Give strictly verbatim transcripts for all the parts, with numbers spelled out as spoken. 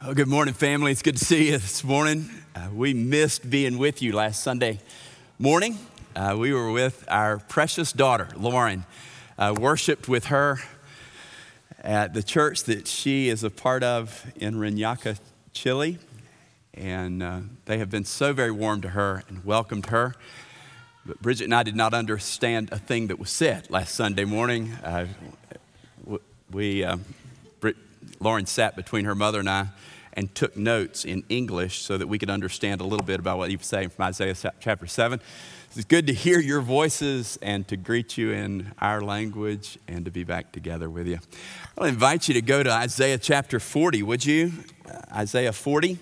Well, good morning, family. It's good to see you this morning. Uh, we missed being with you last Sunday morning. Uh, we were with our precious daughter, Lauren. Uh, worshiped with her at the church that she is a part of in Reñaca, Chile. And uh, they have been so very warm to her and welcomed her. But Bridget and I did not understand a thing that was said last Sunday morning. Uh, we, uh, Brit, Lauren sat between her mother and I and took notes in English so that we could understand a little bit about what he was saying from Isaiah chapter seven. It's good to hear your voices and to greet you in our language and to be back together with you. I'll invite you to go to Isaiah chapter forty, would you? Uh, Isaiah forty.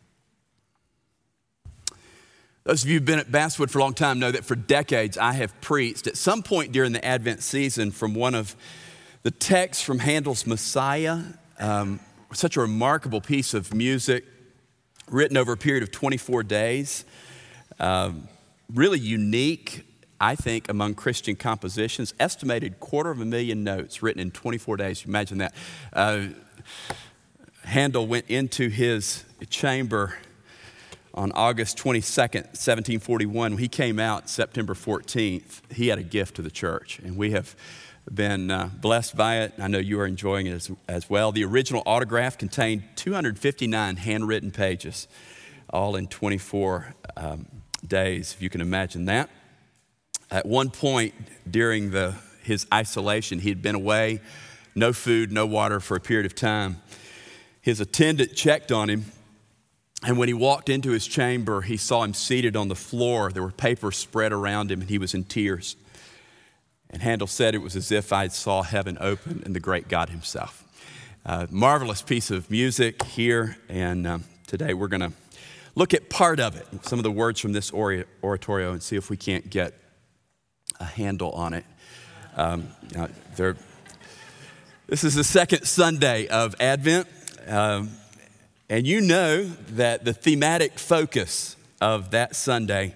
Those of you who've been at Basswood for a long time know that for decades I have preached at some point during the Advent season from one of the texts from Handel's Messiah. Um, such a remarkable piece of music written over a period of twenty-four days. Um, really unique, I think, among Christian compositions. Estimated quarter of a million notes written in twenty-four days. Imagine that. Uh, Handel went into his chamber on August twenty-second, seventeen forty-one. When he came out September fourteenth, he had a gift to the church, and we have been uh, blessed by it. I know you are enjoying it as, as well. The original autograph contained two hundred fifty-nine handwritten pages, all in twenty-four um, days, if you can imagine that. At one point during the, his isolation, he had been away, no food, no water for a period of time. His attendant checked on him, and when he walked into his chamber, he saw him seated on the floor. There were papers spread around him, and he was in tears. And Handel said it was as if I saw heaven open and the great God himself. Uh, marvelous piece of music here, and um, today we're going to look at part of it, some of the words from this oratorio, and see if we can't get a handle on it. Um, you know, there, this is the second Sunday of Advent, um, and you know that the thematic focus of that Sunday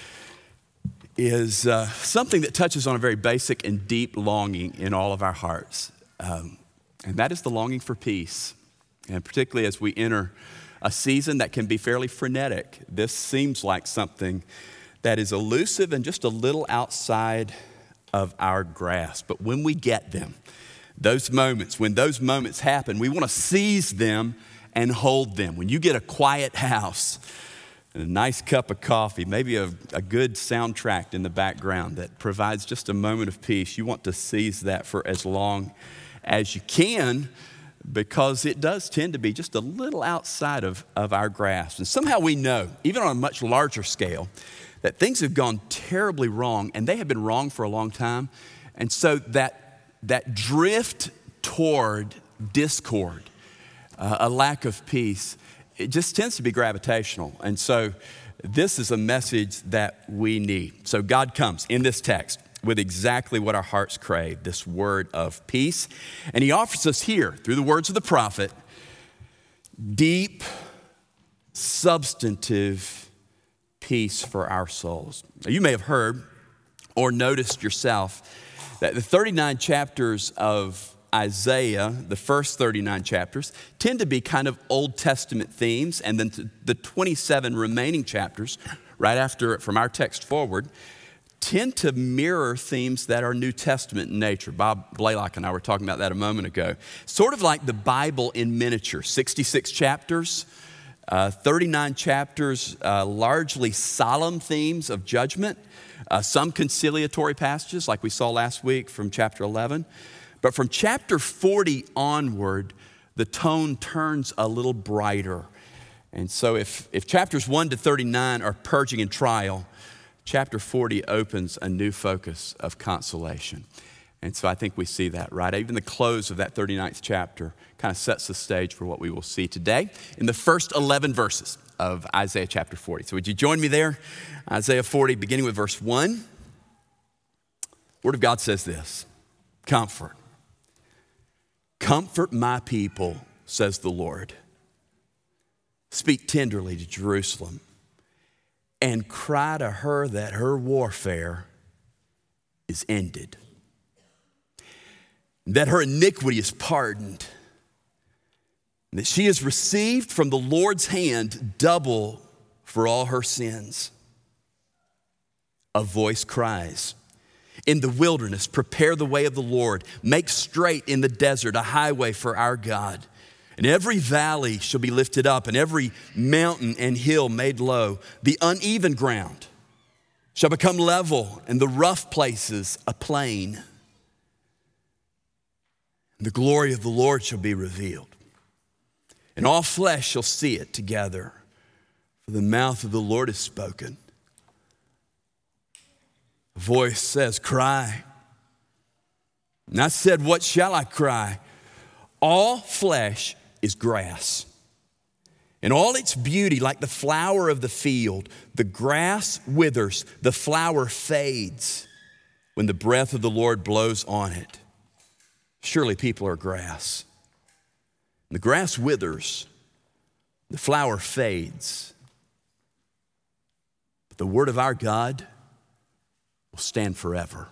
is uh, something that touches on a very basic and deep longing in all of our hearts. Um, and that is the longing for peace. And particularly as we enter a season that can be fairly frenetic, this seems like something that is elusive and just a little outside of our grasp. But when we get them, those moments, when those moments happen, we want to seize them and hold them. When you get a quiet house, and a nice cup of coffee, maybe a, a good soundtrack in the background that provides just a moment of peace, you want to seize that for as long as you can, because it does tend to be just a little outside of, of our grasp. And somehow we know, even on a much larger scale, that things have gone terribly wrong, and they have been wrong for a long time. And so that, that drift toward discord, uh, a lack of peace, it just tends to be gravitational. And so this is a message that we need. So God comes in this text with exactly what our hearts crave, this word of peace. And he offers us here, through the words of the prophet, deep, substantive peace for our souls. Now, you may have heard or noticed yourself that the thirty-nine chapters of Isaiah, the first thirty-nine chapters, tend to be kind of Old Testament themes, and then the twenty-seven remaining chapters, right after, from our text forward, tend to mirror themes that are New Testament in nature. Bob Blaylock and I were talking about that a moment ago. Sort of like the Bible in miniature, sixty-six chapters, uh, thirty-nine chapters, uh, largely solemn themes of judgment, uh, some conciliatory passages like we saw last week from chapter eleven. But from chapter forty onward, the tone turns a little brighter. And so if, if chapters one to thirty-nine are purging and trial, chapter forty opens a new focus of consolation. And so I think we see that, right? Even the close of that thirty-ninth chapter kind of sets the stage for what we will see today in the first eleven verses of Isaiah chapter forty. So would you join me there? Isaiah forty, beginning with verse one. Word of God says this: comfort. Comfort my people, says the Lord. Speak tenderly to Jerusalem and cry to her that her warfare is ended, that her iniquity is pardoned, and that she has received from the Lord's hand double for all her sins. A voice cries, in the wilderness, prepare the way of the Lord. Make straight in the desert a highway for our God. And every valley shall be lifted up, and every mountain and hill made low. The uneven ground shall become level, and the rough places a plain. And the glory of the Lord shall be revealed, and all flesh shall see it together. For the mouth of the Lord has spoken. A voice says, cry. And I said, what shall I cry? All flesh is grass, and all its beauty like the flower of the field. The grass withers, the flower fades when the breath of the Lord blows on it. Surely people are grass. And the grass withers, the flower fades, but the word of our God will stand forever.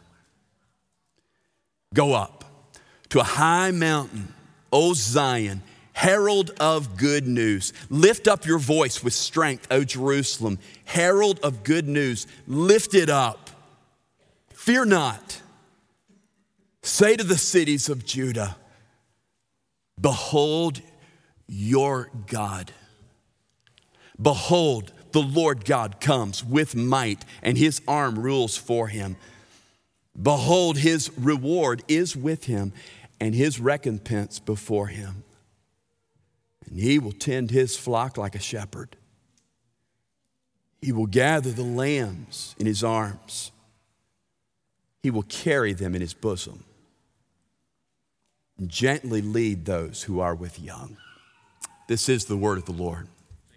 Go up to a high mountain, O Zion, herald of good news. Lift up your voice with strength, O Jerusalem, herald of good news. Lift it up. Fear not. Say to the cities of Judah, behold your God. Behold, the Lord God comes with might, and his arm rules for him. Behold, his reward is with him, and his recompense before him. And he will tend his flock like a shepherd. He will gather the lambs in his arms. He will carry them in his bosom and gently lead those who are with young. This is the word of the Lord.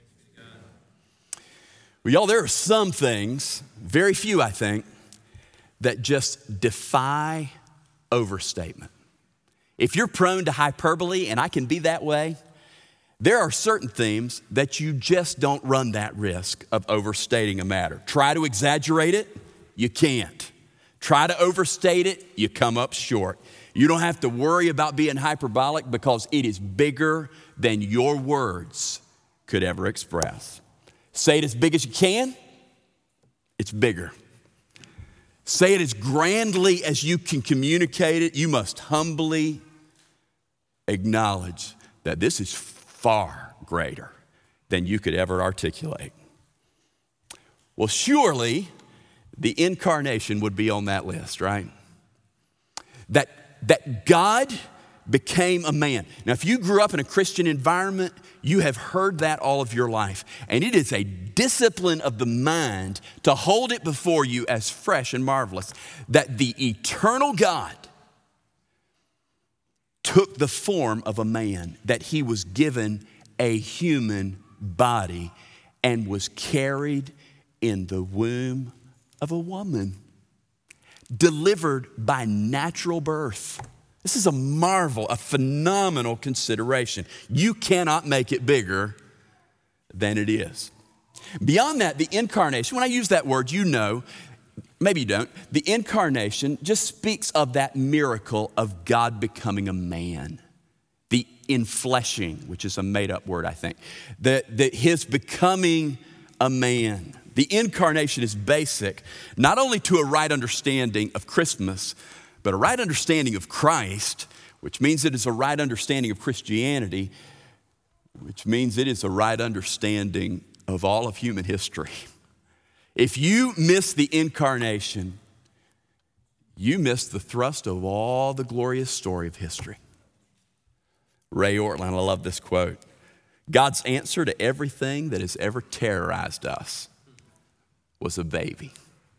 Well, y'all, there are some things, very few I think, that just defy overstatement. If you're prone to hyperbole, and I can be that way, there are certain themes that you just don't run that risk of overstating a matter. Try to exaggerate it, you can't. Try to overstate it, you come up short. You don't have to worry about being hyperbolic because it is bigger than your words could ever express. Say it as big as you can, it's bigger. Say it as grandly as you can communicate it. You must humbly acknowledge that this is far greater than you could ever articulate. Well, surely the incarnation would be on that list, right? That, that God became a man. Now, if you grew up in a Christian environment, you have heard that all of your life. And it is a discipline of the mind to hold it before you as fresh and marvelous, that the eternal God took the form of a man, that he was given a human body and was carried in the womb of a woman, delivered by natural birth. This is a marvel, a phenomenal consideration. You cannot make it bigger than it is. Beyond that, the incarnation, when I use that word, you know, maybe you don't, the incarnation just speaks of that miracle of God becoming a man. The infleshing, which is a made-up word, I think. That, that his becoming a man. The incarnation is basic, not only to a right understanding of Christmas, but a right understanding of Christ, which means it is a right understanding of Christianity, which means it is a right understanding of all of human history. If you miss the incarnation, you miss the thrust of all the glorious story of history. Ray Ortlund, I love this quote. God's answer to everything that has ever terrorized us was a baby.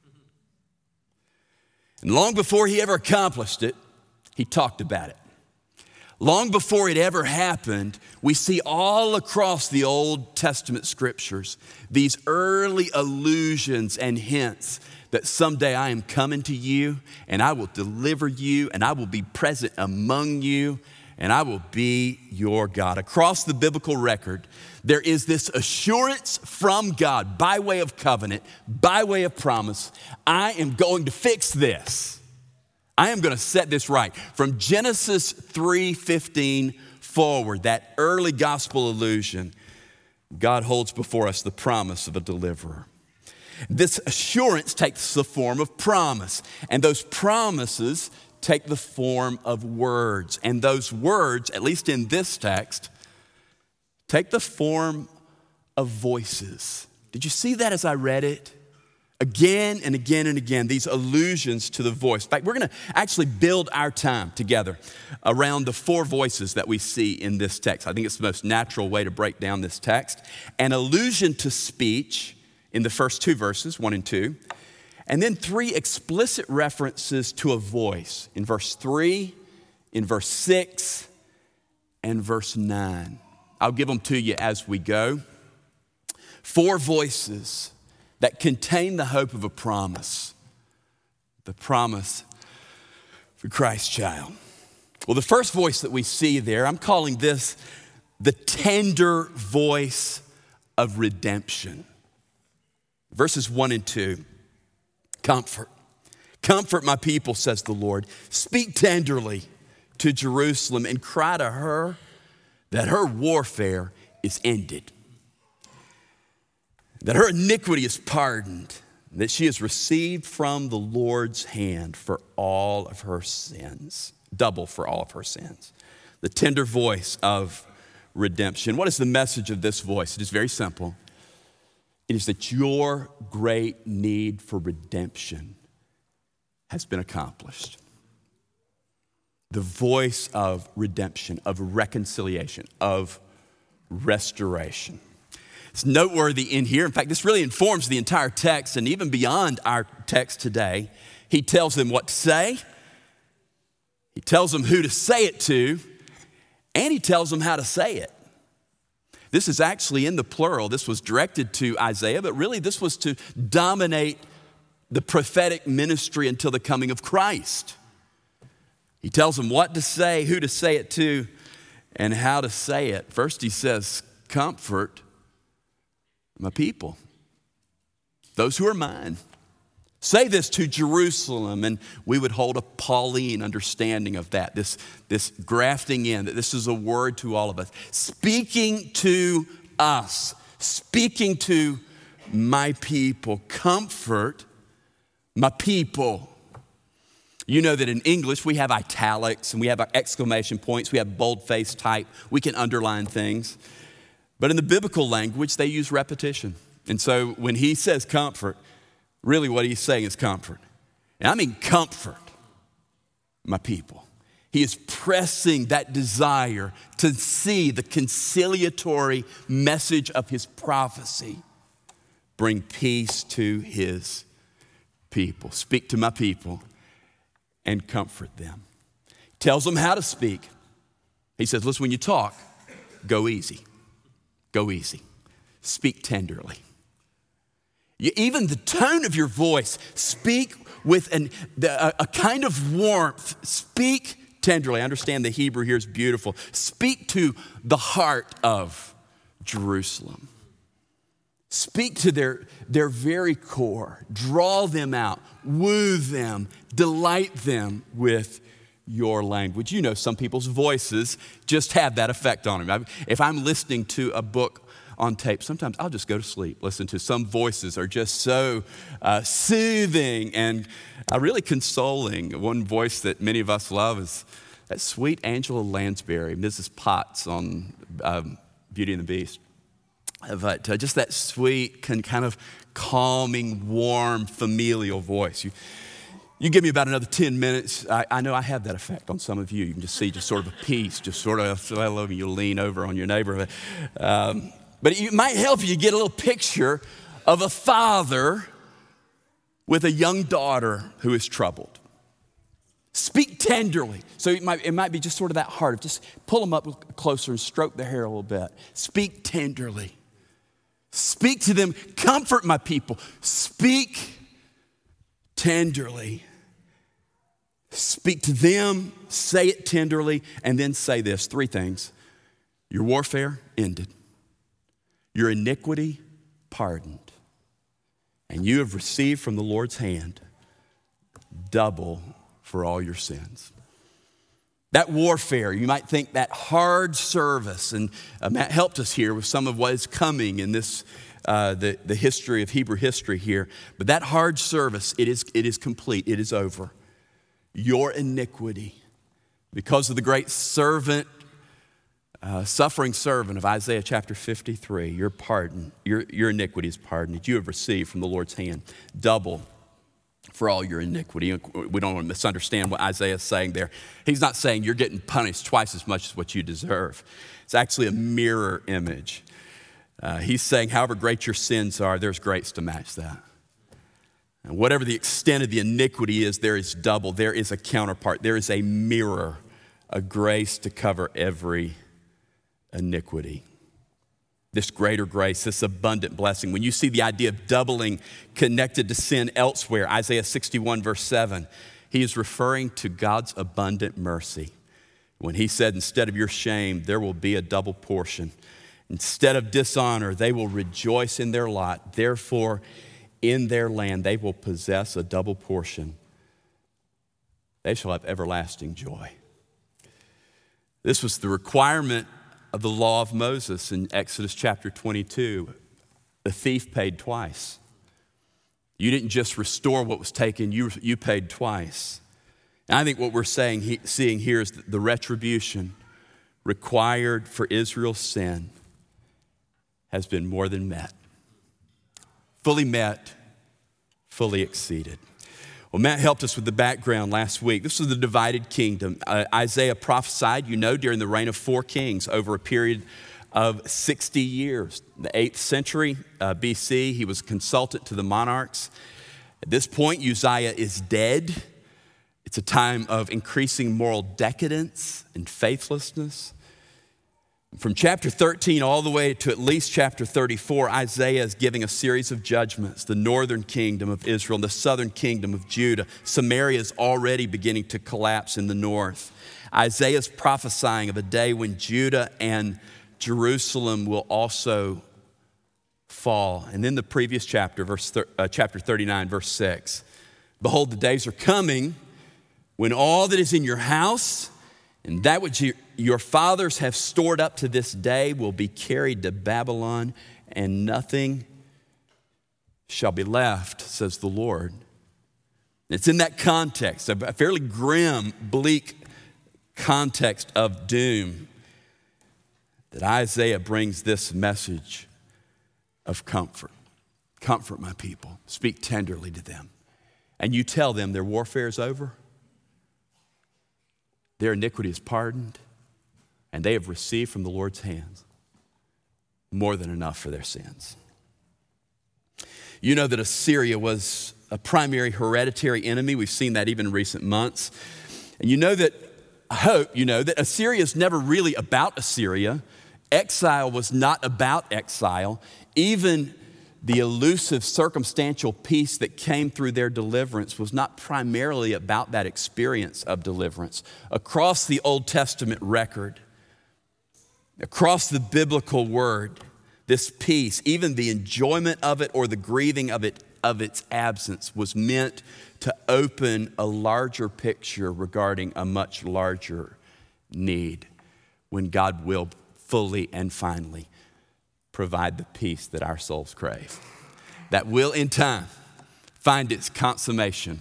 And long before he ever accomplished it, he talked about it. Long before it ever happened, we see all across the Old Testament scriptures these early allusions and hints that someday I am coming to you and I will deliver you and I will be present among you and I will be your God. Across the biblical record, there is this assurance from God by way of covenant, by way of promise. I am going to fix this. I am going to set this right. From Genesis three fifteen forward, that early gospel illusion, God holds before us the promise of a deliverer. This assurance takes the form of promise, and those promises take the form of words. And those words, at least in this text, take the form of voices. Did you see that as I read it? Again and again and again, these allusions to the voice. In fact, we're going to actually build our time together around the four voices that we see in this text. I think it's the most natural way to break down this text. An allusion to speech in the first two verses, one and two, and then three explicit references to a voice in verse three, in verse six, and verse nine. I'll give them to you as we go. Four voices that contain the hope of a promise, the promise for Christ's child. Well, the first voice that we see there, I'm calling this the tender voice of redemption. Verses one and two, comfort. Comfort my people, says the Lord. Speak tenderly to Jerusalem and cry to her that her warfare is ended, that her iniquity is pardoned, that she has received from the Lord's hand for all of her sins, double for all of her sins. The tender voice of redemption. What is the message of this voice? It is very simple. It is that your great need for redemption has been accomplished. The voice of redemption, of reconciliation, of restoration. It's noteworthy in here. In fact, this really informs the entire text, and even beyond our text today. He tells them what to say. He tells them who to say it to, and he tells them how to say it. This is actually in the plural. This was directed to Isaiah, but really this was to dominate the prophetic ministry until the coming of Christ. He tells them what to say, who to say it to, and how to say it. First he says, comfort my people, those who are mine. Say this to Jerusalem, and we would hold a Pauline understanding of that, this, this grafting in, that this is a word to all of us. Speaking to us, speaking to my people, comfort my people. You know that in English we have italics and we have our exclamation points, we have boldface type, we can underline things. But in the biblical language, they use repetition. And so when he says comfort, really what he's saying is comfort. And I mean comfort my people. He is pressing that desire to see the conciliatory message of his prophecy bring peace to his people. Speak to my people and comfort them. He tells them how to speak. He says, listen, when you talk, go easy. Go easy. Speak tenderly. You, even the tone of your voice, speak with an, a, a kind of warmth. Speak tenderly. I understand the Hebrew here is beautiful. Speak to the heart of Jerusalem. Speak to their, their very core. Draw them out. Woo them. Delight them with your language. You know, some people's voices just have that effect on them. If I'm listening to a book on tape, sometimes I'll just go to sleep. Listen to some voices are just so uh, soothing and uh, really consoling. One voice that many of us love is that sweet Angela Lansbury, Missus Potts on um, Beauty and the Beast. But uh, just that sweet, kind of calming, warm, familial voice. You, You give me about another ten minutes. I, I know I have that effect on some of you. You can just see just sort of a peace, just sort of, I love you, lean over on your neighbor. Um, but it might help you get a little picture of a father with a young daughter who is troubled. Speak tenderly. So it might, it might be just sort of that heart of just pull them up closer and stroke their hair a little bit. Speak tenderly. Speak to them. Comfort my people. Speak tenderly. Speak to them, say it tenderly, and then say this, three things. Your warfare ended. Your iniquity pardoned. And you have received from the Lord's hand double for all your sins. That warfare, you might think that hard service, and uh, Matt helped us here with some of what is coming in this, uh, the, the history of Hebrew history here. But that hard service, it is, it is complete, it is over. Your iniquity, because of the great servant, uh, suffering servant of Isaiah chapter fifty-three, your pardon, your, your iniquity is pardoned. You have received from the Lord's hand double for all your iniquity. We don't want to misunderstand what Isaiah is saying there. He's not saying you're getting punished twice as much as what you deserve. It's actually a mirror image. Uh, he's saying however great your sins are, there's grace to match that. And whatever the extent of the iniquity is, there is double. There is a counterpart. There is a mirror, a grace to cover every iniquity. This greater grace, this abundant blessing. When you see the idea of doubling connected to sin elsewhere, Isaiah sixty-one verse seven, he is referring to God's abundant mercy. When he said, instead of your shame, there will be a double portion. Instead of dishonor, they will rejoice in their lot. Therefore, in their land, they will possess a double portion. They shall have everlasting joy. This was the requirement of the law of Moses in Exodus chapter twenty-two. The thief paid twice. You didn't just restore what was taken, you, you paid twice. And I think what we're saying, he, seeing here is that the retribution required for Israel's sin has been more than met. Fully met, fully exceeded. Well, Matt helped us with the background last week. This was the divided kingdom. Uh, Isaiah prophesied, you know, during the reign of four kings over a period of sixty years. In the eighth century uh, B C, he was a consultant to the monarchs. At this point, Uzziah is dead. It's a time of increasing moral decadence and faithlessness. From chapter thirteen all the way to at least chapter thirty-four, Isaiah is giving a series of judgments. The northern kingdom of Israel and the southern kingdom of Judah. Samaria is already beginning to collapse in the north. Isaiah is prophesying of a day when Judah and Jerusalem will also fall. And then the previous chapter, verse thir- uh, chapter thirty-nine, verse six. Behold, the days are coming when all that is in your house and that which you, your fathers have stored up to this day will be carried to Babylon, and nothing shall be left, says the Lord. It's in that context, a fairly grim, bleak context of doom, that Isaiah brings this message of comfort. Comfort my people. Speak tenderly to them. And you tell them their warfare is over. Their iniquity is pardoned, and they have received from the Lord's hands more than enough for their sins. You know that Assyria was a primary hereditary enemy. We've seen that even in recent months. And you know that, I hope you know, that Assyria is never really about Assyria. Exile was not about exile. Even the elusive circumstantial peace that came through their deliverance was not primarily about that experience of deliverance. Across the Old Testament record, across the biblical word, this peace, even the enjoyment of it or the grieving of it, of its absence, was meant to open a larger picture regarding a much larger need when God will fully and finally provide the peace that our souls crave, that will in time find its consummation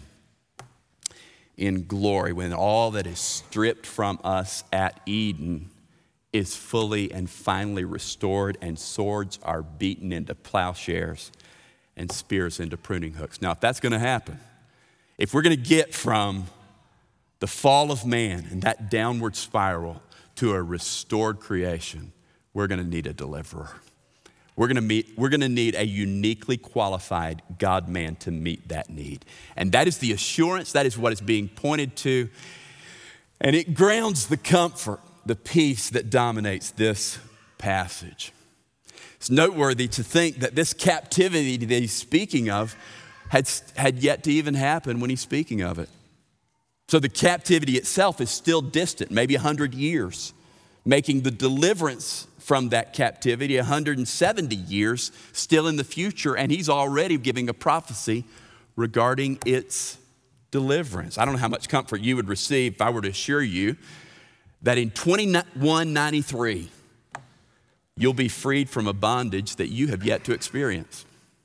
in glory when all that is stripped from us at Eden is fully and finally restored, and swords are beaten into plowshares and spears into pruning hooks. Now, if that's going to happen, if we're going to get from the fall of man and that downward spiral to a restored creation, we're going to need a deliverer. We're going to meet, we're going to need a uniquely qualified God-man to meet that need. And that is the assurance, that is what is being pointed to. And it grounds the comfort, the peace that dominates this passage. It's noteworthy to think that this captivity that he's speaking of had, had yet to even happen when he's speaking of it. So the captivity itself is still distant, maybe one hundred years, making the deliverance from that captivity one hundred seventy years still in the future, and he's already giving a prophecy regarding its deliverance. I don't know how much comfort you would receive if I were to assure you that in twenty-one ninety-three, you'll be freed from a bondage that you have yet to experience.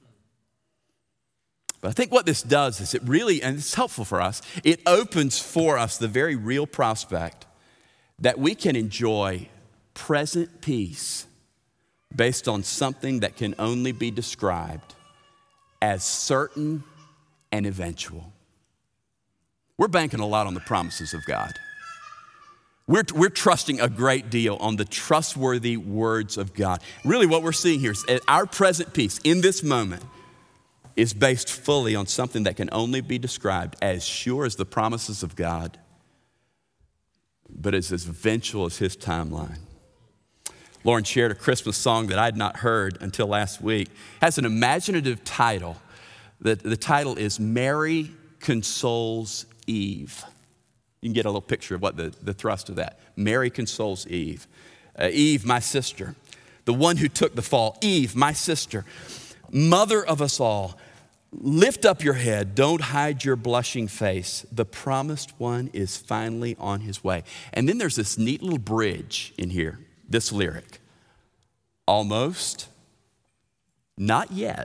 But I think what this does is it really, and it's helpful for us, it opens for us the very real prospect that we can enjoy present peace based on something that can only be described as certain and eventual. We're banking a lot on the promises of God. We're, we're trusting a great deal on the trustworthy words of God. Really what we're seeing here is that our present peace in this moment is based fully on something that can only be described as sure as the promises of God, but as eventual as his timeline. Lauren shared a Christmas song that I had not heard until last week. It has an imaginative title. The, the title is Mary Consoles Eve. You can get a little picture of what the, the thrust of that. Mary consoles Eve. Uh, Eve, my sister, the one who took the fall. Eve, my sister, mother of us all, lift up your head, don't hide your blushing face. The promised one is finally on his way. And then there's this neat little bridge in here, this lyric. Almost, not yet,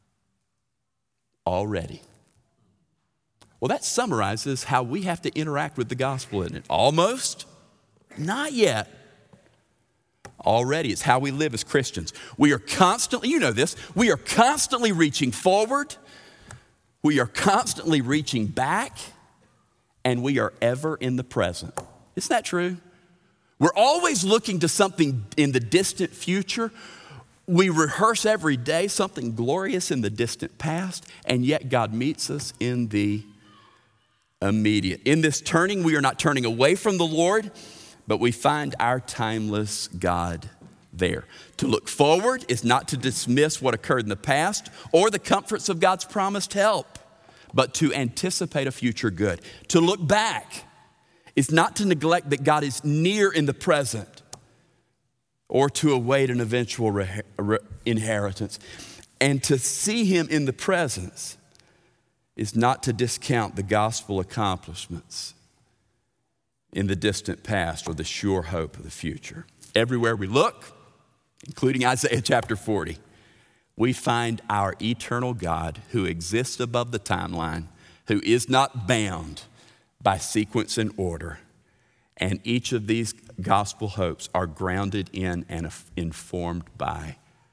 already. Well, that summarizes how we have to interact with the gospel, isn't it? Almost, not yet, already. It's how we live as Christians. We are constantly, you know this, we are constantly reaching forward, we are constantly reaching back, and we are ever in the present. Isn't that true? We're always looking to something in the distant future. We rehearse every day something glorious in the distant past, and yet God meets us in the immediate. In this turning, we are not turning away from the Lord, but we find our timeless God there. To look forward is not to dismiss what occurred in the past or the comforts of God's promised help, but to anticipate a future good. To look back is not to neglect that God is near in the present or to await an eventual re- re- inheritance. And to see him in the presence is not to discount the gospel accomplishments in the distant past or the sure hope of the future. Everywhere we look, including Isaiah chapter forty, we find our eternal God who exists above the timeline, who is not bound by sequence and order. And each of these gospel hopes are grounded in and informed by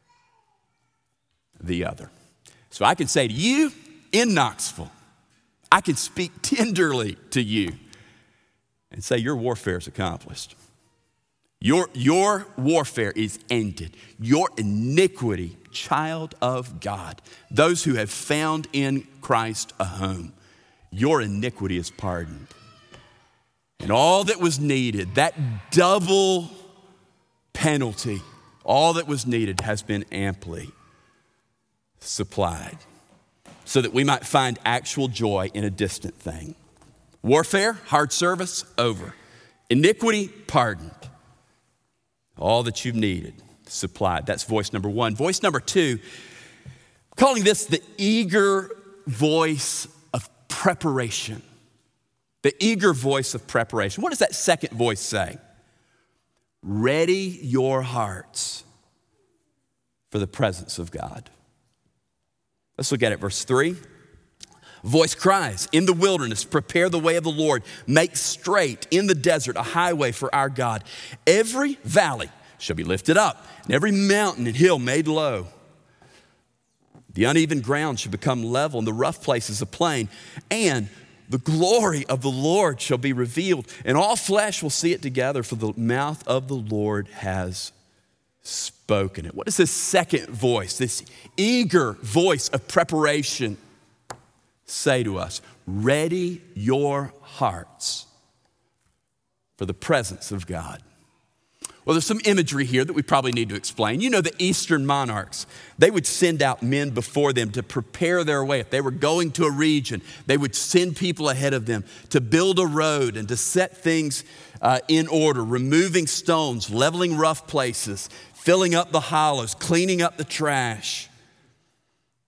the other. So I can say to you in Knoxville, I can speak tenderly to you and say your warfare is accomplished. Your, your warfare is ended. Your iniquity, child of God, those who have found in Christ a home, your iniquity is pardoned. And all that was needed, that double penalty, all that was needed has been amply supplied so that we might find actual joy in a distant thing. Warfare, hard service, over. Iniquity, pardoned. All that you've needed, supplied. That's voice number one. Voice number two, calling this the eager voice of preparation. The eager voice of preparation. What does that second voice say? Ready your hearts for the presence of God. Let's look at it, verse three. Voice cries, in the wilderness, prepare the way of the Lord. Make straight in the desert a highway for our God. Every valley shall be lifted up, and every mountain and hill made low. The uneven ground shall become level, and the rough places a plain. And the glory of the Lord shall be revealed, and all flesh will see it together, for the mouth of the Lord has spoken it. What is this second voice, this eager voice of preparation say to us? Ready your hearts for the presence of God. Well, there's some imagery here that we probably need to explain. You know, the Eastern monarchs, they would send out men before them to prepare their way. If they were going to a region, they would send people ahead of them to build a road and to set things uh, in order, removing stones, leveling rough places, filling up the hollows, cleaning up the trash.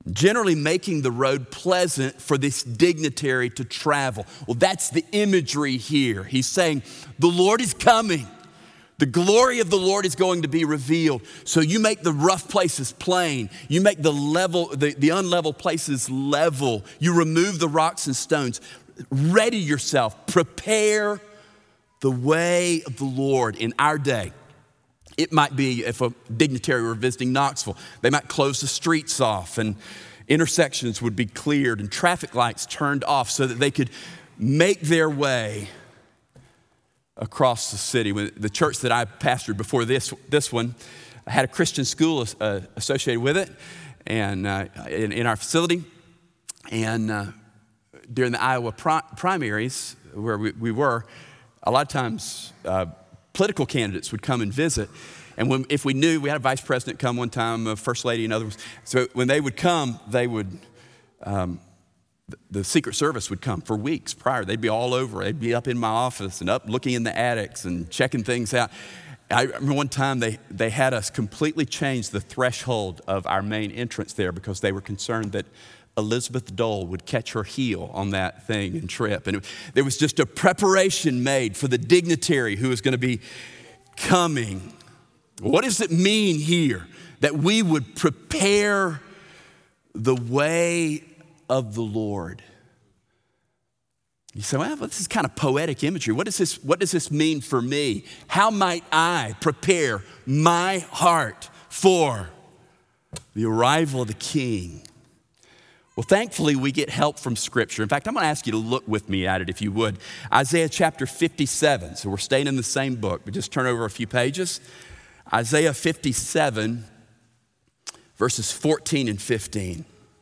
generally making the road pleasant for this dignitary to travel. Well, that's the imagery here. He's saying, the Lord is coming. The glory of the Lord is going to be revealed. So you make the rough places plain. You make the level, the, the unlevel places level. You remove the rocks and stones. Ready yourself. Prepare the way of the Lord in our day. It might be if a dignitary were visiting Knoxville, they might close the streets off and intersections would be cleared and traffic lights turned off so that they could make their way across the city. When the church that I pastored before this this one had a Christian school uh, associated with it, and uh, in, in our facility. And uh, during the Iowa pri- primaries, where we, we were, a lot of times uh, political candidates would come and visit. And when, if we knew, we had a vice president come one time, a first lady and others. So when they would come, they would. Um, The Secret Service would come for weeks prior. They'd be all over. They'd be up in my office and up looking in the attics and checking things out. I remember one time they, they had us completely change the threshold of our main entrance there because they were concerned that Elizabeth Dole would catch her heel on that thing and trip. And it, there was just a preparation made for the dignitary who was going to be coming. What does it mean here that we would prepare the way of the Lord? You say, well, this is kind of poetic imagery. What does this, what does this mean for me? How might I prepare my heart for the arrival of the King? Well, thankfully, we get help from Scripture. In fact, I'm going to ask you to look with me at it, if you would. Isaiah chapter fifty-seven. So we're staying in the same book, but just turn over a few pages. Isaiah fifty-seven, verses fourteen and fifteen.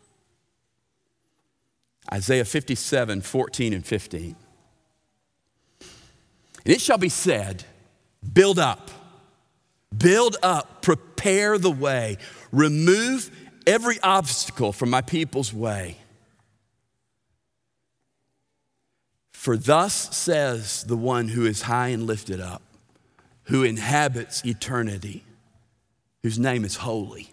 Isaiah fifty-seven, fourteen and fifteen. And it shall be said, build up, build up, prepare the way, remove every obstacle from my people's way. For thus says the one who is high and lifted up, who inhabits eternity, whose name is holy.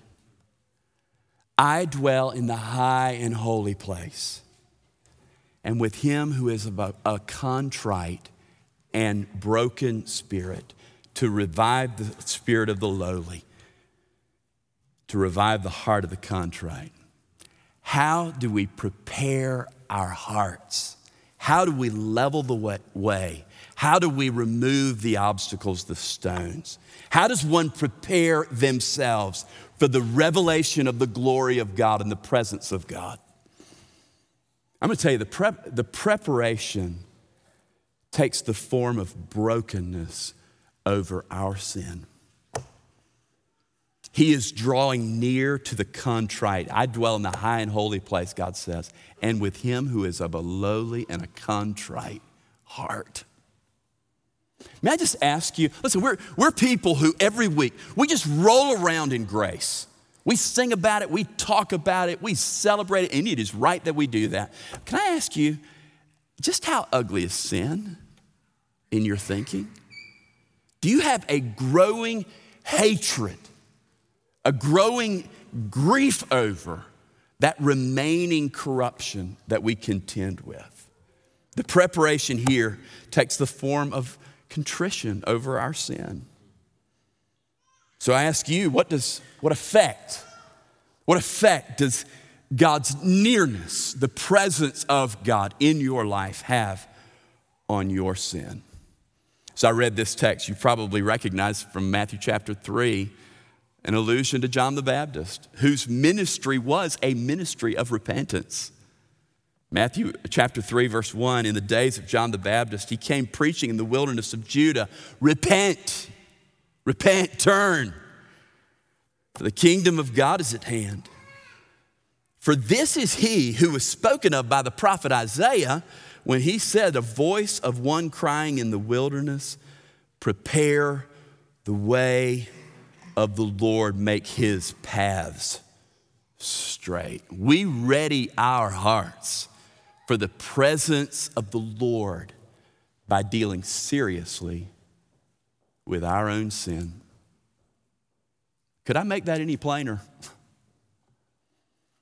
I dwell in the high and holy place, and with him who is of a contrite and broken spirit, to revive the spirit of the lowly, to revive the heart of the contrite. How do we prepare our hearts? How do we level the way? How do we remove the obstacles, the stones? How does one prepare themselves for the revelation of the glory of God and the presence of God? I'm going to tell you, the, prep, the preparation takes the form of brokenness over our sin. He is drawing near to the contrite. I dwell in the high and holy place, God says, and with him who is of a lowly and a contrite heart. May I just ask you, listen, we're, we're people who every week, we just roll around in grace. We sing about it, we talk about it, we celebrate it, and it is right that we do that. Can I ask you, just how ugly is sin in your thinking? Do you have a growing hatred, a growing grief over that remaining corruption that we contend with? The preparation here takes the form of contrition over our sin. So I ask you, what does, what effect, what effect does God's nearness, the presence of God in your life have on your sin? So I read this text, you probably recognize from Matthew chapter three, an allusion to John the Baptist, whose ministry was a ministry of repentance. Matthew chapter three, verse one, in the days of John the Baptist, he came preaching in the wilderness of Judah, repent, repent, turn, for the kingdom of God is at hand. For this is he who was spoken of by the prophet Isaiah when he said, a voice of one crying in the wilderness, prepare the way of the Lord, make his paths straight. We ready our hearts for the presence of the Lord by dealing seriously with our own sin. Could I make that any plainer?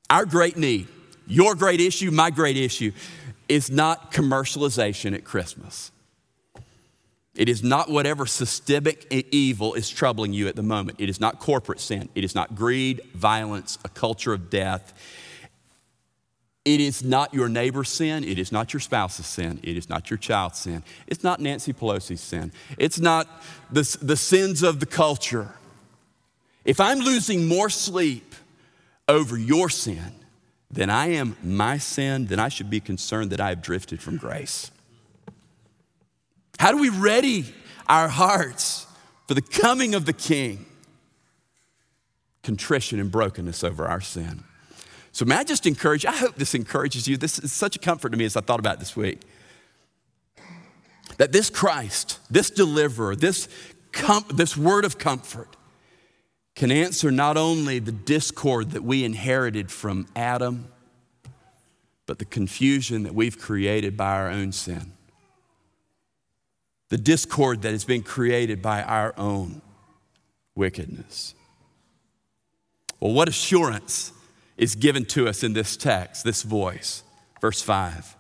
Our great need, your great issue, my great issue, is not commercialization at Christmas. It is not whatever systemic evil is troubling you at the moment. It is not corporate sin. It is not greed, violence, a culture of death. It is not your neighbor's sin. It is not your spouse's sin. It is not your child's sin. It's not Nancy Pelosi's sin. It's not the, the sins of the culture. If I'm losing more sleep over your sin than I am my sin, then I should be concerned that I have drifted from grace. How do we ready our hearts for the coming of the King? Contrition and brokenness over our sin. So may I just encourage you, I hope this encourages you. This is such a comfort to me as I thought about it this week. That this Christ, this deliverer, this, com- this word of comfort can answer not only the discord that we inherited from Adam, but the confusion that we've created by our own sin. The discord that has been created by our own wickedness. Well, what assurance is given to us in this text, this voice? Verse five.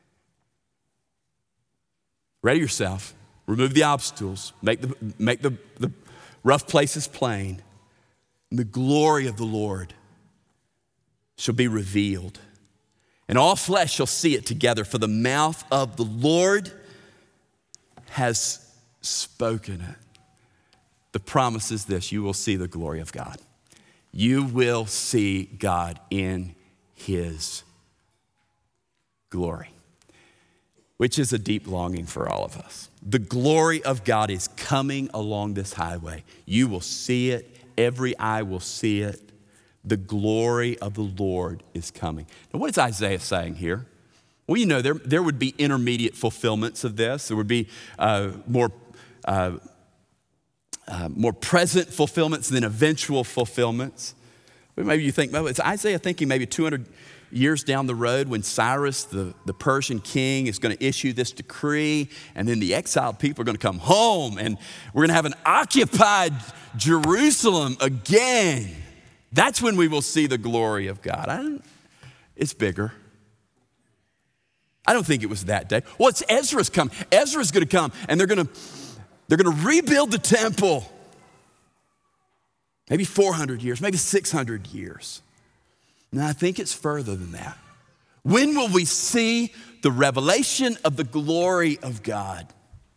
Ready yourself, remove the obstacles, make the, make the, the rough places plain, and the glory of the Lord shall be revealed. And all flesh shall see it together, for the mouth of the Lord has spoken it. The promise is this: you will see the glory of God. You will see God in his glory, which is a deep longing for all of us. The glory of God is coming along this highway. You will see it. Every eye will see it. The glory of the Lord is coming. Now, what is Isaiah saying here? Well, you know, there, there would be intermediate fulfillments of this. There would be uh, more, uh, uh, more present fulfillments than eventual fulfillments. But maybe you think, well, it's Isaiah thinking maybe two hundred years down the road when Cyrus, the, the Persian king, is going to issue this decree, and then the exiled people are going to come home, and we're going to have an occupied Jerusalem again. That's when we will see the glory of God. I don't, it's bigger. I don't think it was that day. Well, it's Ezra's come. Ezra's going to come, and they're going to they're going to rebuild the temple. Maybe four hundred years, maybe six hundred years. And I think it's further than that. When will we see the revelation of the glory of God?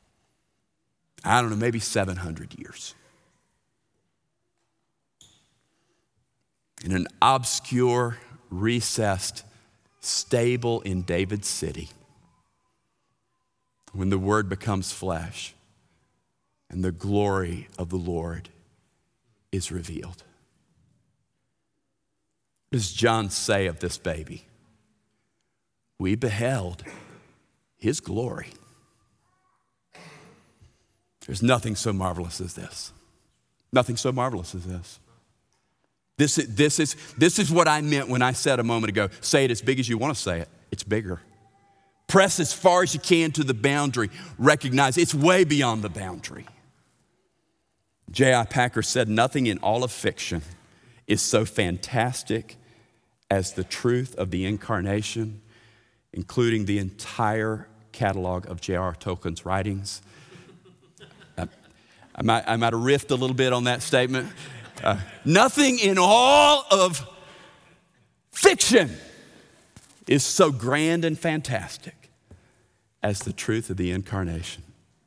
I don't know, maybe seven hundred years. In an obscure, recessed stable in David's city, when the word becomes flesh and the glory of the Lord is revealed. What does John say of this baby? We beheld his glory. There's nothing so marvelous as this. Nothing so marvelous as this. This is, this is, this is what I meant when I said a moment ago, say it as big as you want to say it. It's bigger. Press as far as you can to the boundary. Recognize it's way beyond the boundary. J I Packer said, nothing in all of fiction is so fantastic as the truth of the incarnation, including the entire catalog of J R R Tolkien's writings. I, I, might, I might have riffed a little bit on that statement. Uh, nothing in all of fiction is so grand and fantastic as the truth of the incarnation.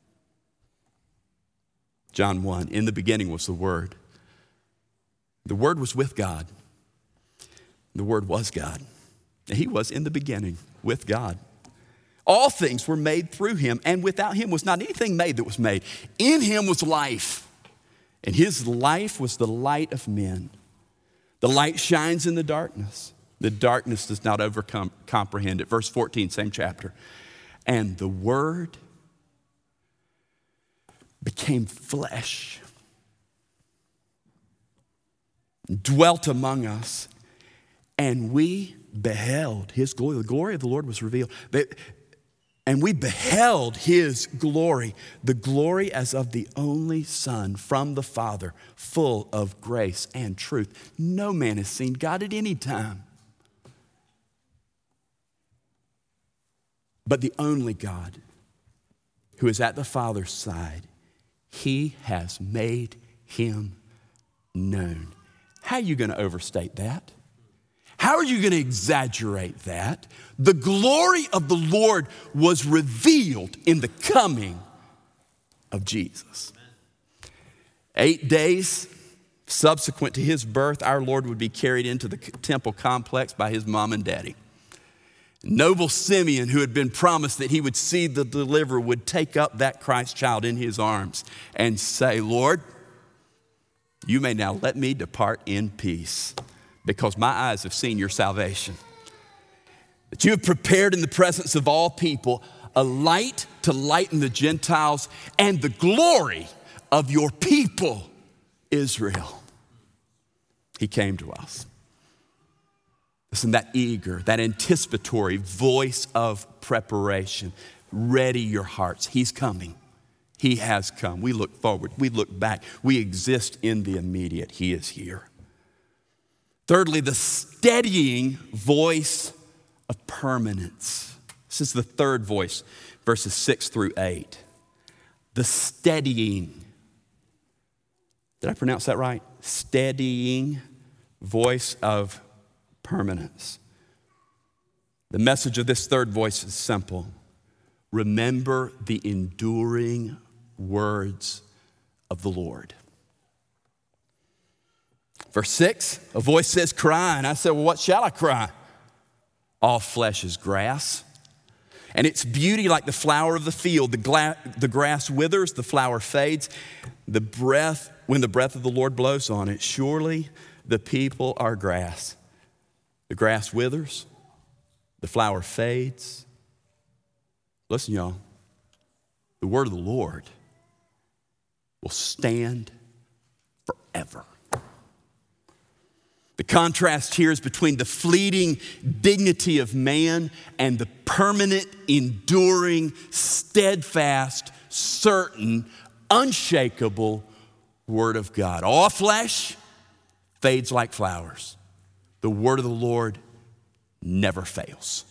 John one, in the beginning was the Word. The Word was with God. The Word was God. He was in the beginning with God. All things were made through him, and without him was not anything made that was made. In him was life, and his life was the light of men. The light shines in the darkness. The darkness does not overcome, comprehend it. Verse fourteen, same chapter. And the Word became flesh, dwelt among us, and we beheld his glory. The glory of the Lord was revealed. And we beheld his glory, the glory as of the only Son from the Father, full of grace and truth. No man has seen God at any time. but the only God who is at the Father's side. He has made him known. How are you going to overstate that? How are you going to exaggerate that? The glory of the Lord was revealed in the coming of Jesus. Eight days subsequent to his birth, our Lord would be carried into the temple complex by his mom and daddy. Noble Simeon, who had been promised that he would see the deliverer, would take up that Christ child in his arms and say, Lord, you may now let me depart in peace, because my eyes have seen your salvation, that you have prepared in the presence of all people a light to lighten the Gentiles and the glory of your people, Israel. He came to us. Listen, that eager, that anticipatory voice of preparation. Ready your hearts. He's coming. He has come. We look forward. We look back. We exist in the immediate. He is here. Thirdly, the steadying voice of permanence. This is the third voice, verses six through eight. The steadying. Did I pronounce that right? Steadying voice of permanence. The message of this third voice is simple. Remember the enduring words of the Lord. Verse six, a voice says, cry. And I said, well, what shall I cry? All flesh is grass, and its beauty like the flower of the field. The, gla- the grass withers, the flower fades. The breath, when the breath of the Lord blows on it, surely the people are grass. The grass withers, the flower fades. Listen, y'all, the word of the Lord will stand forever. The contrast here is between the fleeting dignity of man and the permanent, enduring, steadfast, certain, unshakable word of God. All flesh fades like flowers. The word of the Lord never fails.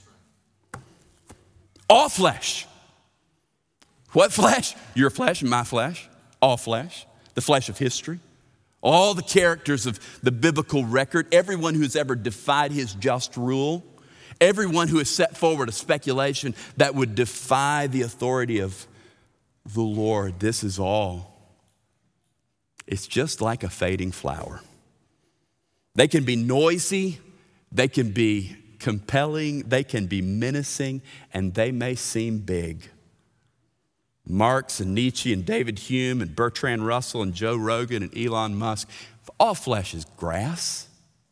All flesh. What flesh? Your flesh and my flesh. All flesh. The flesh of history. All the characters of the biblical record. Everyone who's ever defied his just rule. Everyone who has set forward a speculation that would defy the authority of the Lord. This is all. It's just like a fading flower. They can be noisy, they can be compelling, they can be menacing, and they may seem big. Marx and Nietzsche and David Hume and Bertrand Russell and Joe Rogan and Elon Musk, all flesh is grass.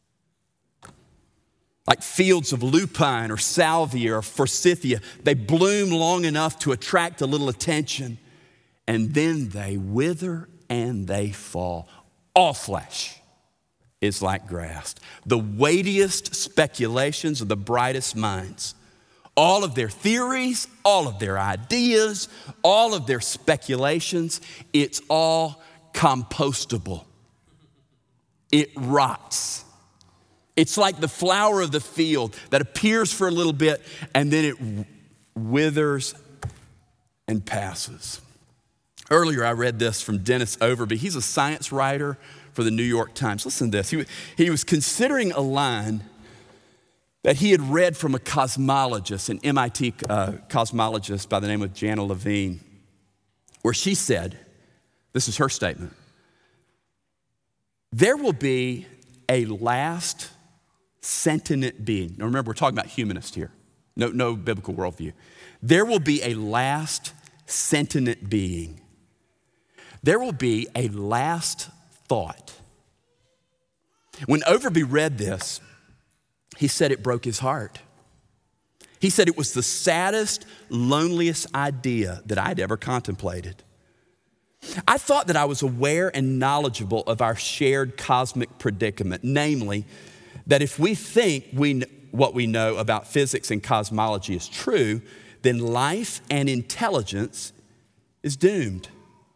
Like fields of lupine or salvia or forsythia, they bloom long enough to attract a little attention, and then they wither and they fall. All flesh is like grass. The weightiest speculations of the brightest minds, all of their theories, all of their ideas, all of their speculations, it's all compostable. It rots. It's like the flower of the field that appears for a little bit and then it withers and passes. Earlier I read this from Dennis Overby. He's a science writer for the New York Times. Listen to this. He, he was considering a line that he had read from a cosmologist, an M I T uh, cosmologist by the name of Jana Levine, where she said, this is her statement, there will be a last sentient being. Now remember, we're talking about humanist here. No, no biblical worldview. There will be a last sentient being. There will be a last thought. When Overby read this, he said it broke his heart. He said it was the saddest, loneliest idea that I'd ever contemplated. I thought that I was aware and knowledgeable of our shared cosmic predicament, namely, that if we think we what we know about physics and cosmology is true, then life and intelligence is doomed.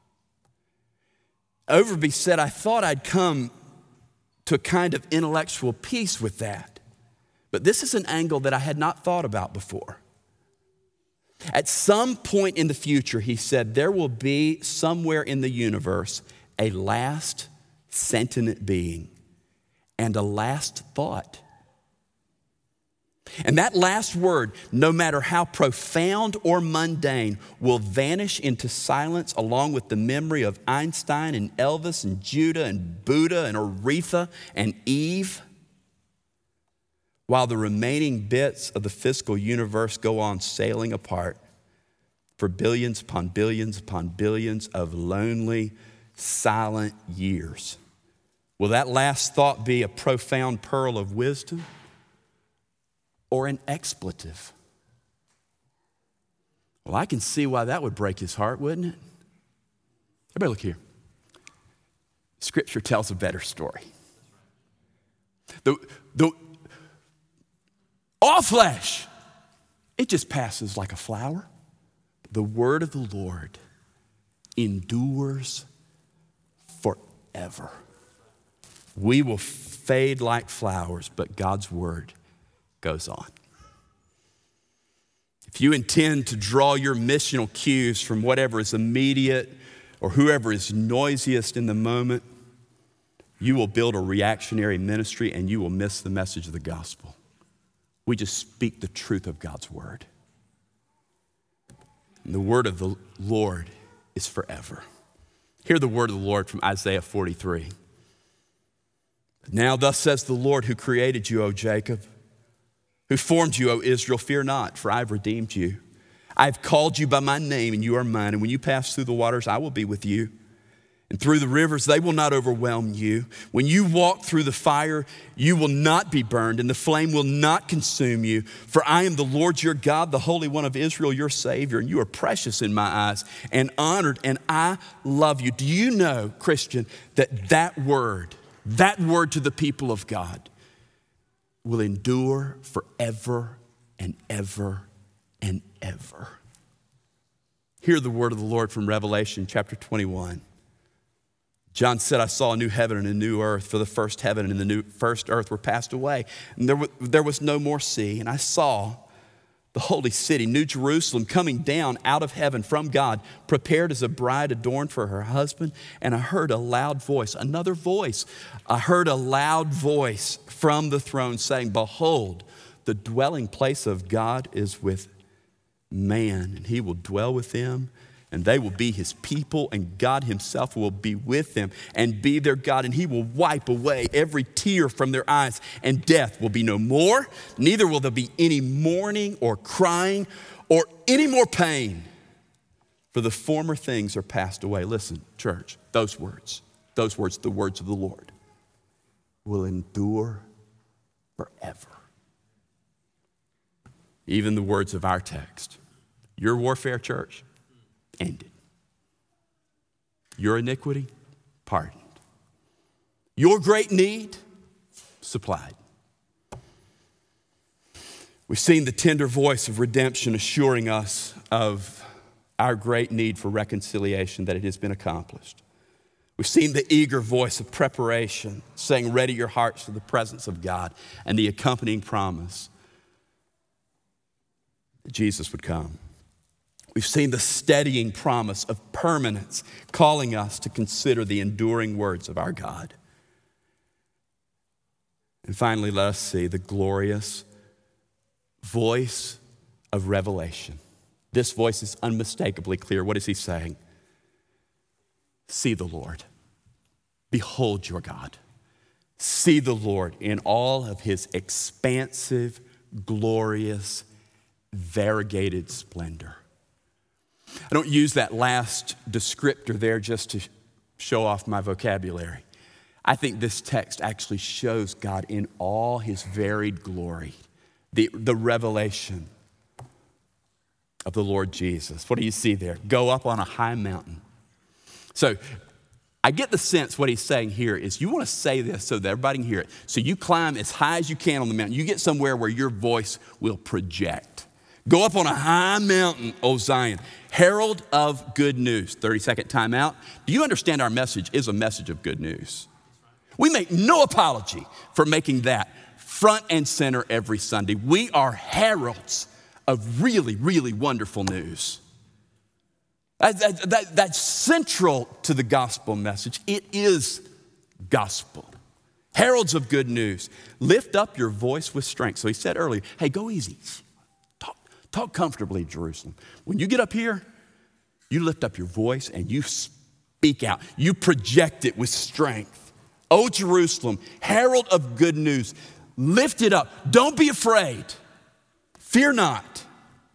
Overby said, I thought I'd come to a kind of intellectual peace with that. But this is an angle that I had not thought about before. At some point in the future, he said, there will be somewhere in the universe a last sentient being and a last thought. And that last word, no matter how profound or mundane, will vanish into silence along with the memory of Einstein and Elvis and Judah and Buddha and Aretha and Eve, while the remaining bits of the physical universe go on sailing apart for billions upon billions upon billions of lonely, silent years. Will that last thought be a profound pearl of wisdom or an expletive? Well, I can see why that would break his heart, wouldn't it? Everybody look here. Scripture tells a better story. The, the, all flesh, it just passes like a flower. The word of the Lord endures forever. We will fade like flowers, but God's word goes on. If you intend to draw your missional cues from whatever is immediate or whoever is noisiest in the moment, you will build a reactionary ministry and you will miss the message of the gospel. We just speak the truth of God's word. And the word of the Lord is forever. Hear the word of the Lord from Isaiah forty-three. Now thus says the Lord who created you, O Jacob, who formed you, O Israel, fear not, for I have redeemed you. I have called you by my name, and you are mine. And when you pass through the waters, I will be with you. And through the rivers, they will not overwhelm you. When you walk through the fire, you will not be burned, and the flame will not consume you. For I am the Lord your God, the Holy One of Israel, your Savior, and you are precious in my eyes and honored, and I love you. Do you know, Christian, that that word, that word to the people of God will endure forever and ever and ever? Hear the word of the Lord from Revelation chapter twenty-one. John said, I saw a new heaven and a new earth, for the first heaven and the new first earth were passed away, and there was, there was no more sea. And I saw the holy city, New Jerusalem, coming down out of heaven from God, prepared as a bride adorned for her husband. And I heard a loud voice, another voice. I heard a loud voice from the throne saying, behold, the dwelling place of God is with man, and he will dwell with them, and they will be his people, and God himself will be with them and be their God, and he will wipe away every tear from their eyes, and death will be no more. Neither will there be any mourning or crying or any more pain, for the former things are passed away. Listen, church, those words, those words, the words of the Lord, will endure forever. Even the words of our text. Your warfare, church, ended. Your iniquity, pardoned. Your great need, supplied. We've seen the tender voice of redemption assuring us of our great need for reconciliation, that it has been accomplished. We've seen the eager voice of preparation saying, ready your hearts to the presence of God, and the accompanying promise that Jesus would come. We've seen the steadying promise of permanence, calling us to consider the enduring words of our God. And finally, let us see the glorious voice of revelation. This voice is unmistakably clear. What is he saying? See the Lord. Behold your God. See the Lord in all of his expansive, glorious, variegated splendor. I don't use that last descriptor there just to show off my vocabulary. I think this text actually shows God in all his varied glory, the, the revelation of the Lord Jesus. What do you see there? Go up on a high mountain. So I get the sense what he's saying here is you want to say this so that everybody can hear it. So you climb as high as you can on the mountain. You get somewhere where your voice will project. Go up on a high mountain, O Zion, herald of good news. thirty second time out. Do you understand our message is a message of good news? We make no apology for making that front and center every Sunday. We are heralds of really, really wonderful news. That, that, that, that's central to the gospel message. It is gospel. Heralds of good news. Lift up your voice with strength. So he said earlier, hey, go easy. Talk, talk comfortably, Jerusalem. When you get up here, you lift up your voice and you speak out. You project it with strength. O Jerusalem, herald of good news, lift it up. Don't be afraid. Fear not.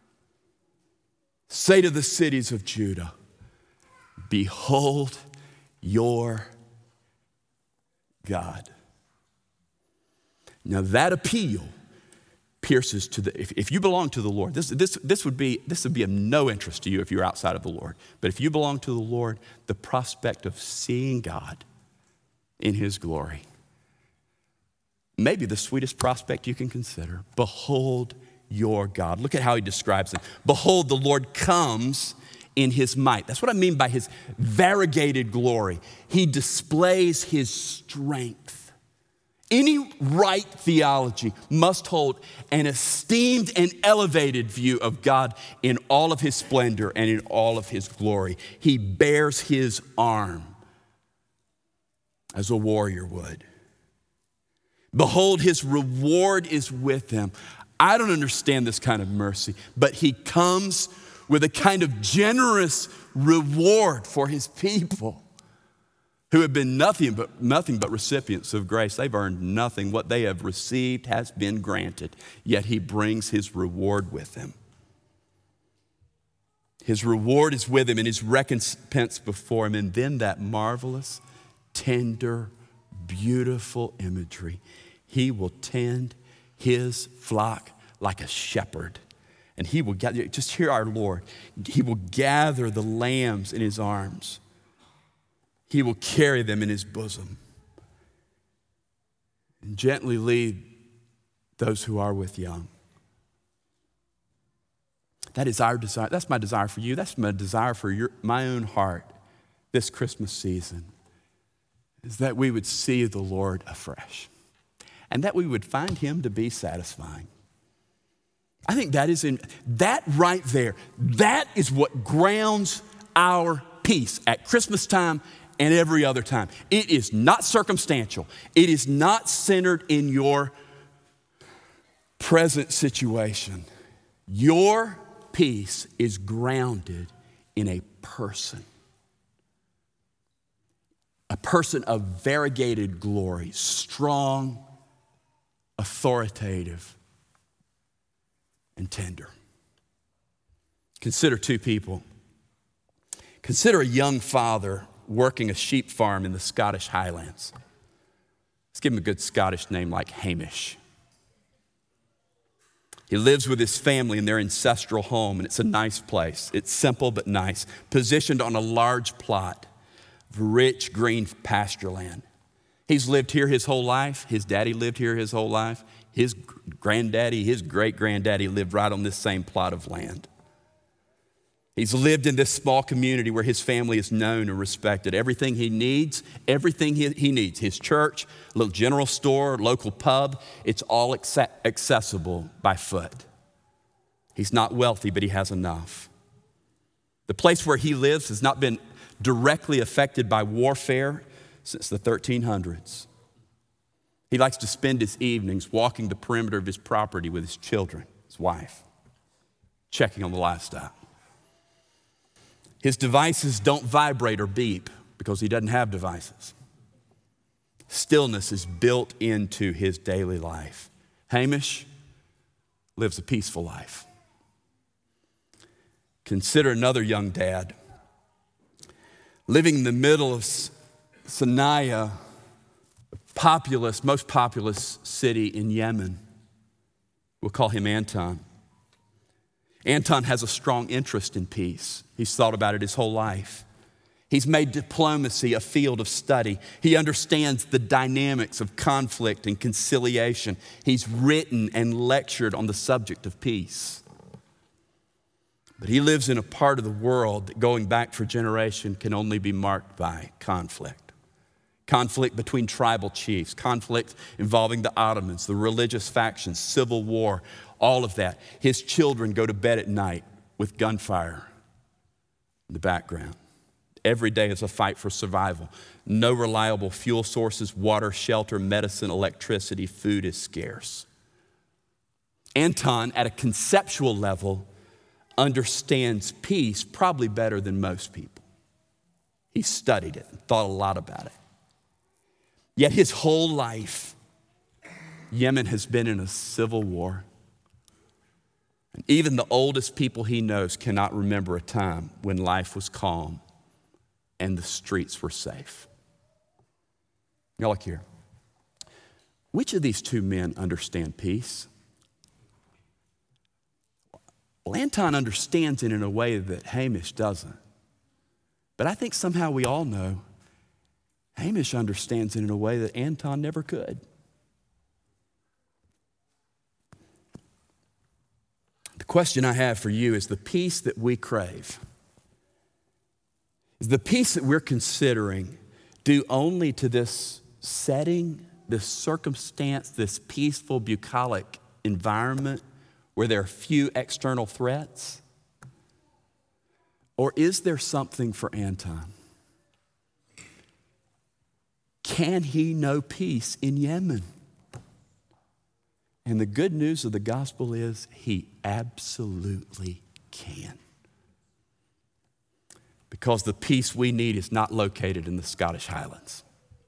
Say to the cities of Judah, behold your God. Now that appeal pierces to the, if, if you belong to the Lord, this, this, this, would be, this would be of no interest to you if you're outside of the Lord. But if you belong to the Lord, the prospect of seeing God in his glory, maybe the sweetest prospect you can consider. Behold your God. Look at how he describes it. Behold, the Lord comes in his might. That's what I mean by his variegated glory. He displays his strength. Any right theology must hold an esteemed and elevated view of God in all of his splendor and in all of his glory. He bears his arm as a warrior would. Behold, his reward is with him. I don't understand this kind of mercy, but he comes with a kind of generous reward for his people who have been nothing but, nothing but recipients of grace. They've earned nothing. What they have received has been granted, yet he brings his reward with him. His reward is with him and his recompense before him. And then that marvelous, tender, beautiful imagery. He will tend his flock like a shepherd. And he will gather, just hear our Lord. He will gather the lambs in his arms. He will carry them in his bosom and gently lead those who are with young. That is our desire. That's my desire for you. That's my desire for your, my own heart this Christmas season, is that we would see the Lord afresh and that we would find him to be satisfying. I think that is in, that right there, that is what grounds our peace at Christmas time and every other time. It is not circumstantial. It is not centered in your present situation. Your peace is grounded in a person. A person of variegated glory, strong, authoritative, and tender. Consider two people. Consider a young father working a sheep farm in the Scottish Highlands. Let's give him a good Scottish name like Hamish. He lives with his family in their ancestral home, and it's a nice place. It's simple but nice, positioned on a large plot of rich green pasture land. He's lived here his whole life. His daddy lived here his whole life. His granddaddy, his great-granddaddy lived right on this same plot of land. He's lived in this small community where his family is known and respected. Everything he needs, everything he, he needs, his church, a little general store, local pub, it's all acce- accessible by foot. He's not wealthy, but he has enough. The place where he lives has not been directly affected by warfare since the thirteen hundreds. He likes to spend his evenings walking the perimeter of his property with his children, his wife, checking on the livestock. His devices don't vibrate or beep because he doesn't have devices. Stillness is built into his daily life. Hamish lives a peaceful life. Consider another young dad living in the middle of Sana'a, populous, most populous city in Yemen. We'll call him Anton. Anton has a strong interest in peace. He's thought about it his whole life. He's made diplomacy a field of study. He understands the dynamics of conflict and conciliation. He's written and lectured on the subject of peace. But he lives in a part of the world that, going back for generations, can only be marked by conflict. Conflict between tribal chiefs, conflict involving the Ottomans, the religious factions, civil war, all of that. His children go to bed at night with gunfire in the background. Every day is a fight for survival. No reliable fuel sources, water, shelter, medicine, electricity, food is scarce. Anton, at a conceptual level, understands peace probably better than most people. He studied it and thought a lot about it. Yet his whole life, Yemen has been in a civil war. And even the oldest people he knows cannot remember a time when life was calm and the streets were safe. Y'all look here. Which of these two men understand peace? Well, Anton understands it in a way that Hamish doesn't. But I think somehow we all know Hamish understands it in a way that Anton never could. The question I have for you is the peace that we crave, is the peace that we're considering due only to this setting, this circumstance, this peaceful, bucolic environment where there are few external threats? Or is there something for Anton? Can he know peace in Yemen? And the good news of the gospel is he absolutely can. Because the peace we need is not located in the Scottish Highlands.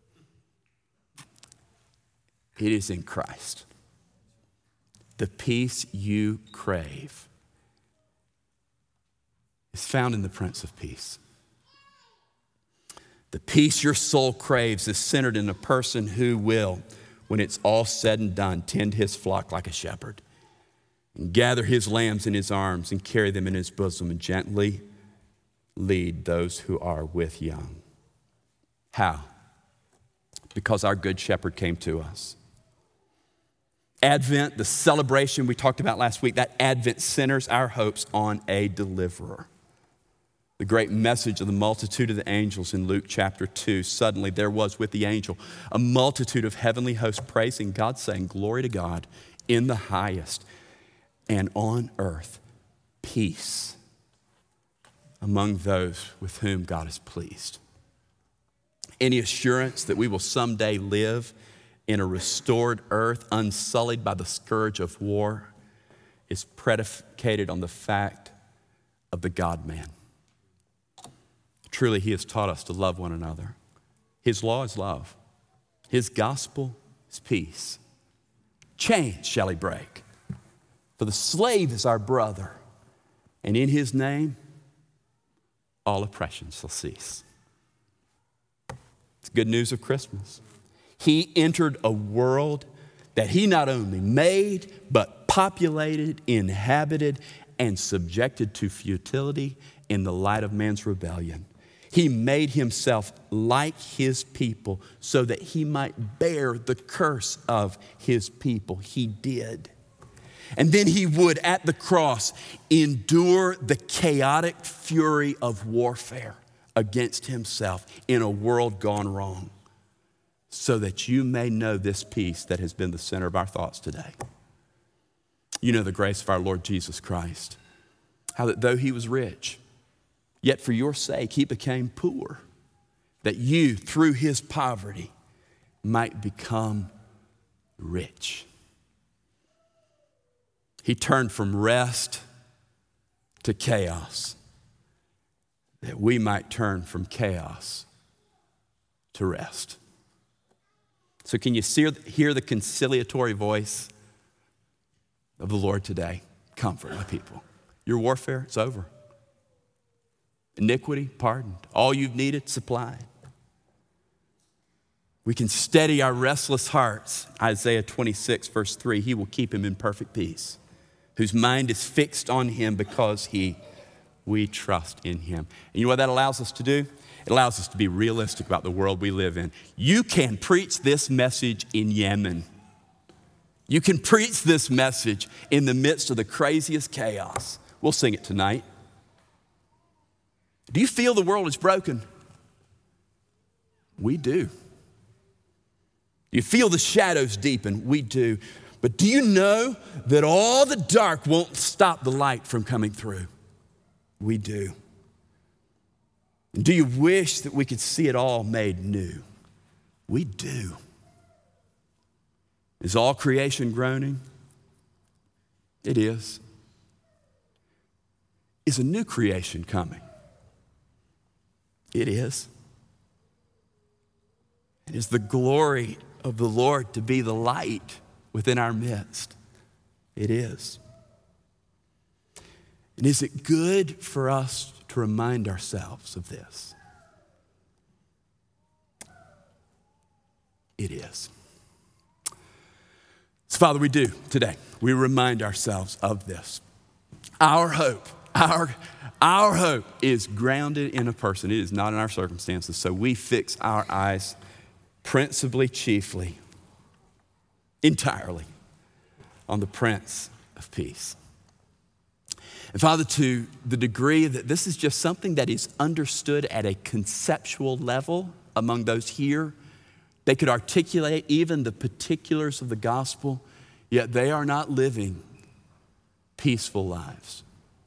It is in Christ. The peace you crave is found in the Prince of Peace. The peace your soul craves is centered in a person who will, when it's all said and done, tend his flock like a shepherd and gather his lambs in his arms and carry them in his bosom and gently lead those who are with young. How? Because our good shepherd came to us. Advent, the celebration we talked about last week, that Advent centers our hopes on a deliverer. The great message of the multitude of the angels in Luke chapter two. Suddenly there was with the angel a multitude of heavenly hosts praising God, saying, "Glory to God in the highest, and on earth peace among those with whom God is pleased." Any assurance that we will someday live in a restored earth unsullied by the scourge of war is predicated on the fact of the God-man. Truly, he has taught us to love one another. His law is love. His gospel is peace. Chains shall he break. For the slave is our brother, and in his name all oppression shall cease. It's good news of Christmas. He entered a world that he not only made, but populated, inhabited, and subjected to futility in the light of man's rebellion. He made himself like his people so that he might bear the curse of his people. He did. And then he would, at the cross, endure the chaotic fury of warfare against himself in a world gone wrong, so that you may know this peace that has been the center of our thoughts today. You know the grace of our Lord Jesus Christ, how that though he was rich, yet for your sake he became poor, that you, through his poverty, might become rich. He turned from rest to chaos, that we might turn from chaos to rest. So can you hear the conciliatory voice of the Lord today? Comfort my people. Your warfare is over. Iniquity pardoned. All you've needed supplied. We can steady our restless hearts. Isaiah twenty-six verse three, he will keep him in perfect peace, whose mind is fixed on him because he, we trust in him. And you know what that allows us to do? It allows us to be realistic about the world we live in. You can preach this message in Yemen. You can preach this message in the midst of the craziest chaos. We'll sing it tonight. Do you feel the world is broken? We do. Do you feel the shadows deepen? We do. But do you know that all the dark won't stop the light from coming through? We do. And do you wish that we could see it all made new? We do. Is all creation groaning? It is. Is a new creation coming? It is. And is the glory of the Lord to be the light within our midst? It is. And is it good for us to remind ourselves of this? It is. So, Father, we do today. We remind ourselves of this. Our hope, our, our hope is grounded in a person. It is not in our circumstances. So we fix our eyes principally, chiefly, entirely on the Prince of Peace. And Father, to the degree that this is just something that is understood at a conceptual level among those here, they could articulate even the particulars of the gospel, yet they are not living peaceful lives.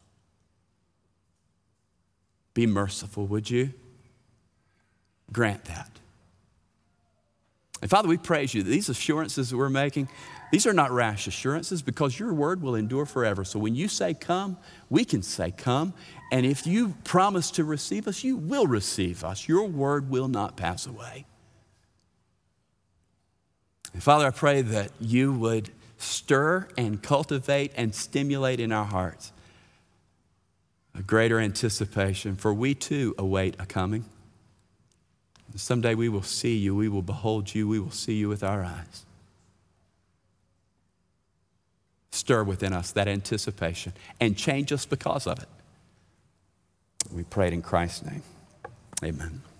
Be merciful, would you? Grant that. And Father, we praise you that these assurances that we're making, these are not rash assurances because your word will endure forever. So when you say come, we can say come. And if you promise to receive us, you will receive us. Your word will not pass away. And Father, I pray that you would stir and cultivate and stimulate in our hearts a greater anticipation, for we too await a coming. Someday we will see you, we will behold you, we will see you with our eyes. Stir within us that anticipation and change us because of it. We pray it in Christ's name. Amen.